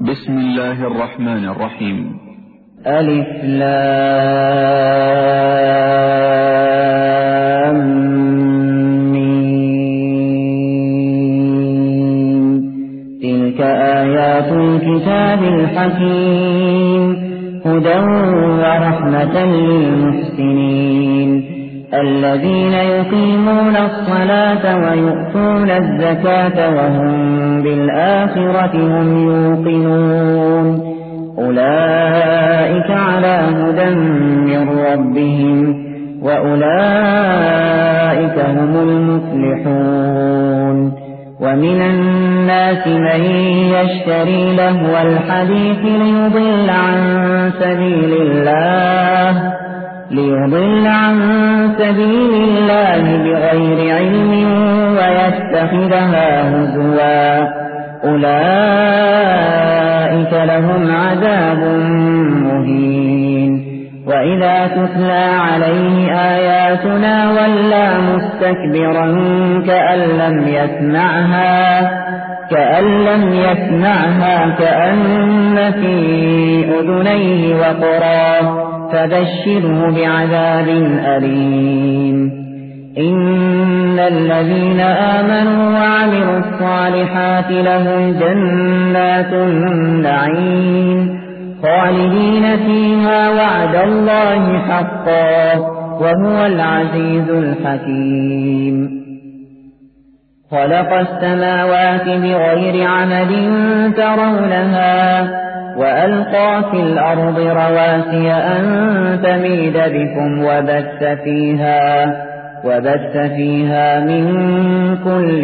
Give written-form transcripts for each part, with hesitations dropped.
بسم الله الرحمن الرحيم. ألف لام ميم. تلك آيات الكتاب الحكيم هدى ورحمة للمحسنين الذين يقيمون الصلاة ويؤتون الزكاة وهم بالآخرة هم يوقنون أولئك على هدى من ربهم وأولئك هم المفلحون. ومن الناس من يشتري لهو الحديث ليضل عن سبيل الله بغير علم ويتخذها هزوا أولئك لهم عذاب مهين. وإذا تتلى عليه آياتنا ولى مستكبرا كأن لم يسمعها كأن في أذنيه وقرا فبشره بعذاب أليم. إن الذين آمنوا وعملوا الصالحات لهم جنات النعيم خالدين فيها وعد الله حقا وهو العزيز الحكيم. خلق السماوات بغير عمد ترونها وألقى في الأرض رواسي أن تميد بكم وبث فيها من كل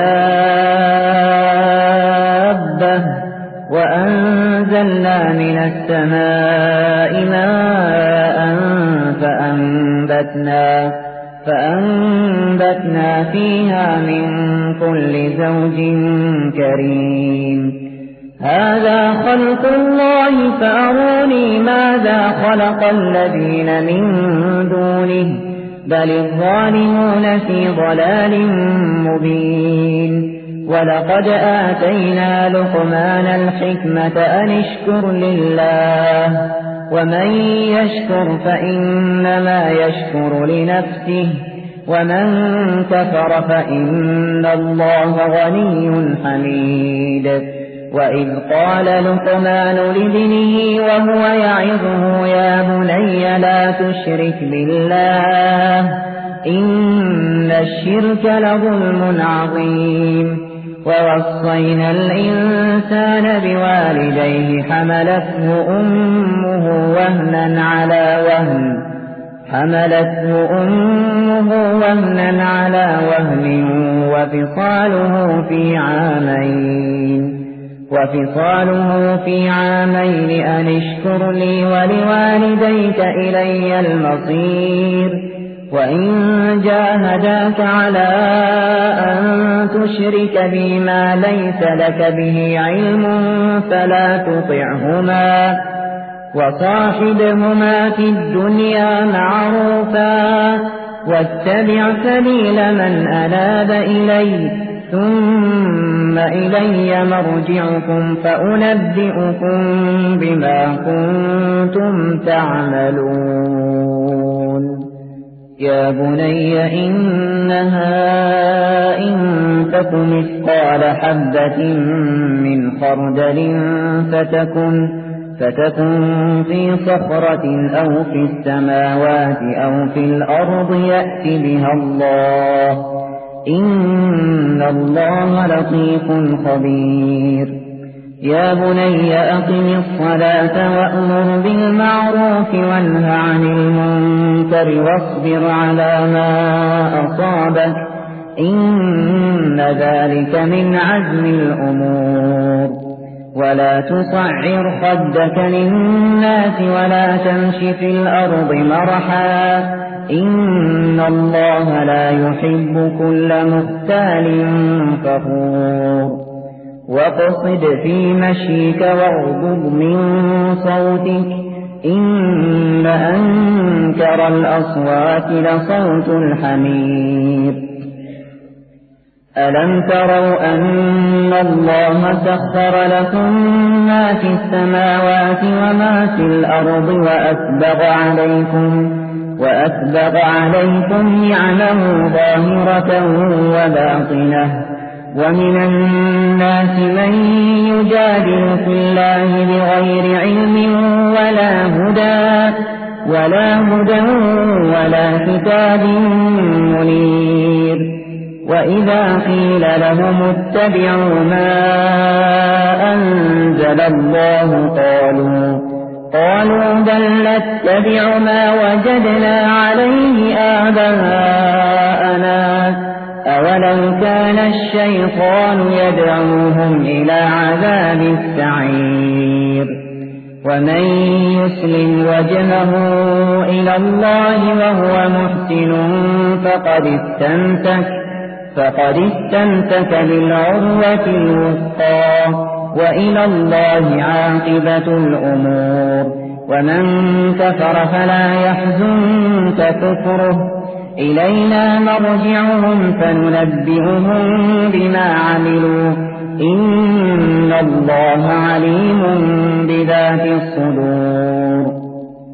دابة وأنزلنا من السماء ماء فأنبتنا فيها من كل زوج كريم. هذا خلق الله فأروني ماذا خلق الذين من دونه بل الظالمون في ضلال مبين. ولقد آتينا لقمان الحكمة أن اشكر لله ومن يشكر فإنما يشكر لنفسه ومن كفر فإن الله غني حميد. وإذ قال لقمان لابنه وهو يعظه يا بني لا تشرك بالله إن الشرك لظلم عظيم. ووصينا الإنسان بوالديه حملته أمه وهنا على وهن وفصاله في عامين أن اشكر لي ولوالديك إلي المصير. وإن جاهداك على أن تشرك بي ما ليس لك به علم فلا تطعهما وصاحبهما في الدنيا معروفا واتبع سبيل من أناب إلي ثم إلي مرجعكم فأنبئكم بما كنتم تعملون. يا بني إنها إن تك مثقال حبة من خردل فتكن في صخرة أو في السماوات أو في الأرض يأت بها الله إن الله لطيف خبير. يا بني أقم الصلاة وأمر بالمعروف وانه عن المنكر واصبر على ما أصابك إن ذلك من عزم الأمور. ولا تصعر خدك للناس ولا تمش في الأرض مرحا إن الله لا يحب كل مختال فخور. واقصد في مشيك واغضض من صوتك إن أنكر الأصوات لصوت الحمير. ألم تروا أن الله سخر لكم ما في السماوات وما في الأرض وأسبغ عليكم نعمه ظاهرة وباطنة ومن الناس من يجادل في الله بغير علم ولا هدى ولا كتاب منير وإذا قيل لهم اتبعوا ما أنزل الله قالوا بل نتبع ما وجدنا عليه آباءنا أولو كان الشيطان يدعوهم إلى عذاب السعير ومن يسلم وجهه إلى الله وهو محسن فقد استمسك بالعروة الوثقى وإلى الله عاقبة الأمور ومن كفر فلا يحزنك كفره إلينا مرجعهم فننبئهم بما عملوا إن الله عليم بذات الصدور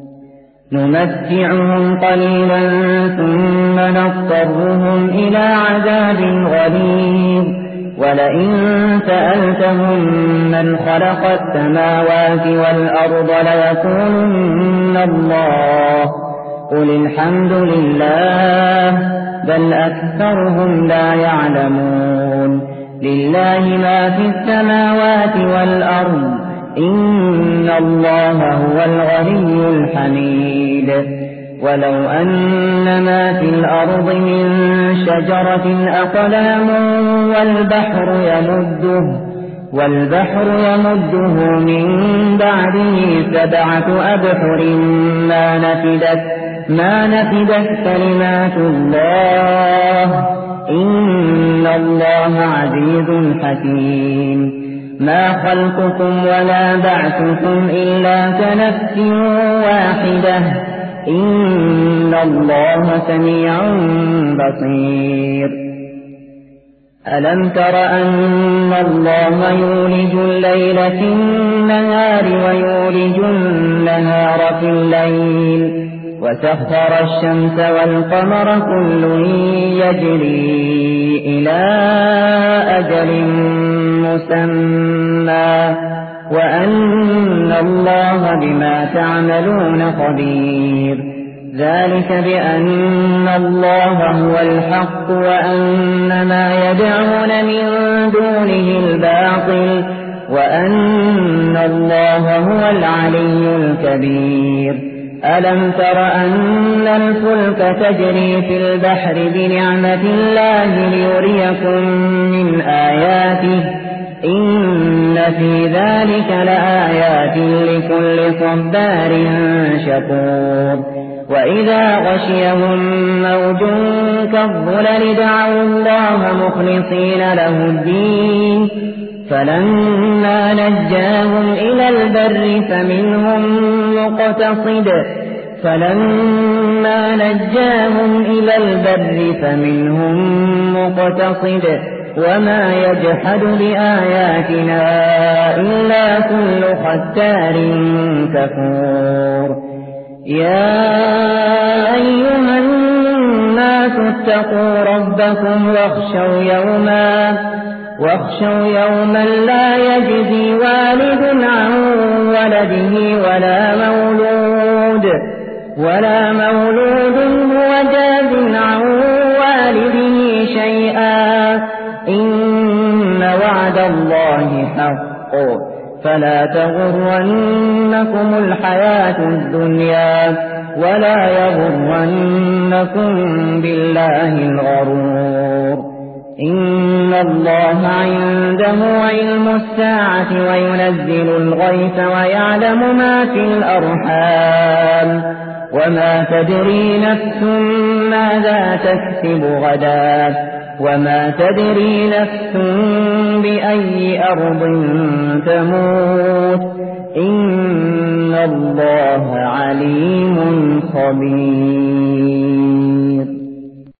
نمتعهم قليلا ثم نضطرهم إلى عذاب غليظ ولئن سألتهم من خلق السماوات والأرض ليقولن الله قل الحمد لله بل أكثرهم لا يعلمون لله ما في السماوات والأرض إن الله هو الغني الحميد ولو أن ما في الأرض من شجرة أقلام والبحر يمده من بعده 7 أبحر ما نفدت كلمات الله إن الله عزيز حكيم ما خلقكم ولا بعثكم إلا كنفس واحدة إن الله سميع بصير ألم تر أن الله يولج الليل في النهار ويولج النهار في الليل وسخر الشمس والقمر كل يجري إلى أجل مسمى وأن الله بما تعملون خبير ذلك بأن الله هو الحق وأن ما يدعون من دونه الباطل وأن الله هو العلي الكبير ألم تر أن الفلك تجري في البحر بنعمة الله ليريكم من آياته إن في ذلك لآيات لكل صبار شكور وإذا غشيهم موج كالظلل دعوا الله مخلصين له الدين فلما نجاهم إلى البر فمنهم مقتصد وما يجحد بآياتنا إلا كل ختار كفور يا أيها الناس اتقوا ربكم واخشوا يوما لا يجزي والد عن ولده ولا مولود هو جاز عن والده شيئا إن وعد الله حق فلا تغرنكم الحياة الدنيا ولا يغرنكم بالله الغرور إن الله عنده علم الساعة وينزل الغيث ويعلم ما في الأرحام وما تدري نفس ماذا تكسب غدا وما تدري نفس بأي أرض تموت إن الله عليم خبير